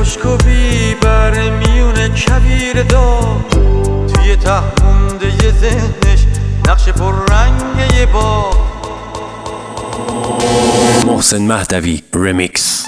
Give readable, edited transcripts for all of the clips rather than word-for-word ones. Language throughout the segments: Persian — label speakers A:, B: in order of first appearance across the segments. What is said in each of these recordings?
A: خشک و بیبر میونه کویر دار، توی ته مونده ی ذهنش نقش پررنگ یه باغ.
B: محسن مهدوی رمیکس.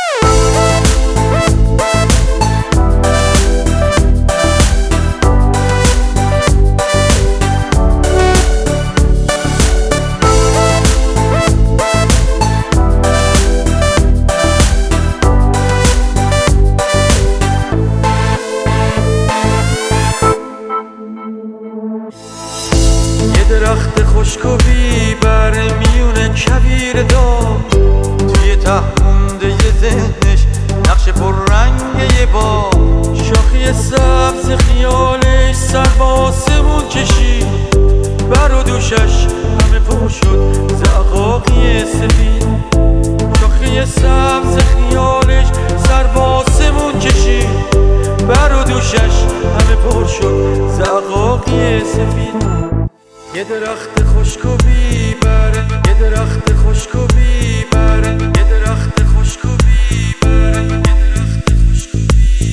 A: درخت خشک و بیبر میونه کویر دار، توی ته مونده ی ذهنش نقش پررنگ یه باغ. شاخی سبز خیالش سر به آسمون کشید، بر و دوشش همه پر شد زعقاقی سفید. شاخی سبز خیالش سر به آسمون کشید، بر و دوشش همه پر شد زعقاقی سفید. یه درخت خشک و بیبر، یه درخت خشک و بیبر، یه درخت خشک و بیبر، یه درخت خشک و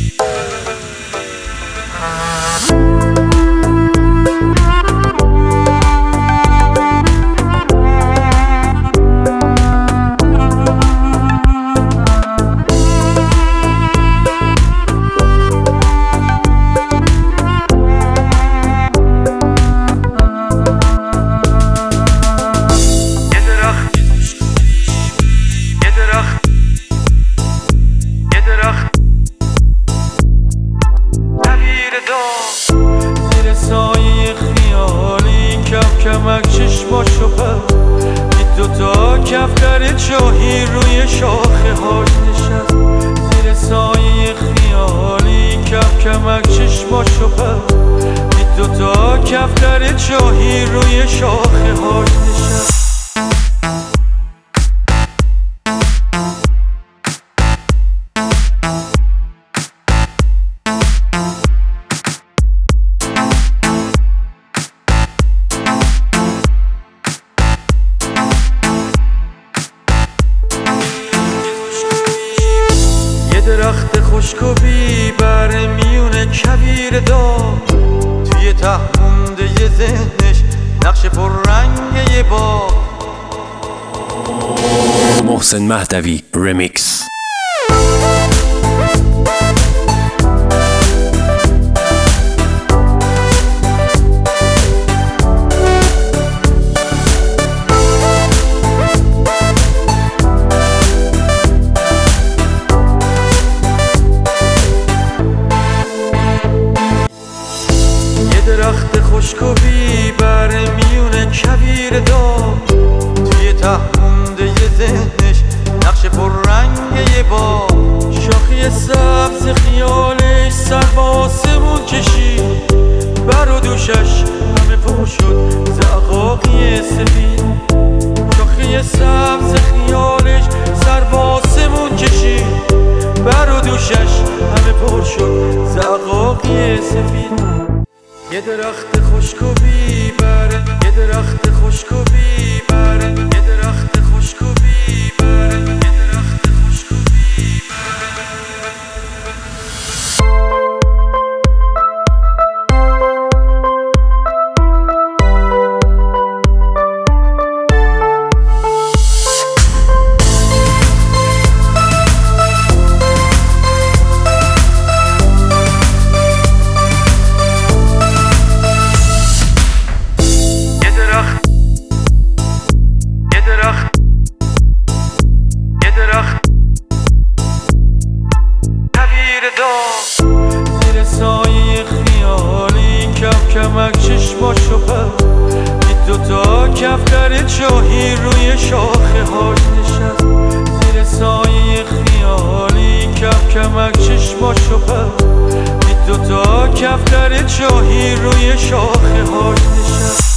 A: کمک چشماشو بست، دید دوتا کفتر چاهی روی شاخه هاش نشست. زیر سایه خیالی کمک چشماشو بست، دید دوتا کفتر چاهی روی شاخه هاش نشست. درخت خشک و بیبر میونه کویر دار، توی ته مونده ی ذهنش نقش پررنگ یه باغ.
B: محسن مهدوی رمیکس. درخت خشک و بیبر میونه کویر دار، توی ته مونده ی ذهنش نقش پررنگ یه باغ. شاخی سبز خیالش سر به آسمون کشید، بر و دوشش همه پر شد زعقاقی سفید. شاخی سبز خیالش سر به آسمون کشید، بر و دوشش همه پر شد زعقاقی سفید. یه درخت خشک و بیبر، یه درخت خشک و بیبر، یه درخت خشک و بیبر، یه درخت خشک و زیر سایه خیالی کمک چشماشو بست، دید دوتا کفتر چاهی روی شاخه هاش نشست. زیر سایه خیالی کمک چشماشو بست، دید دوتا کفتر چاهی روی شاخه هاش نشست.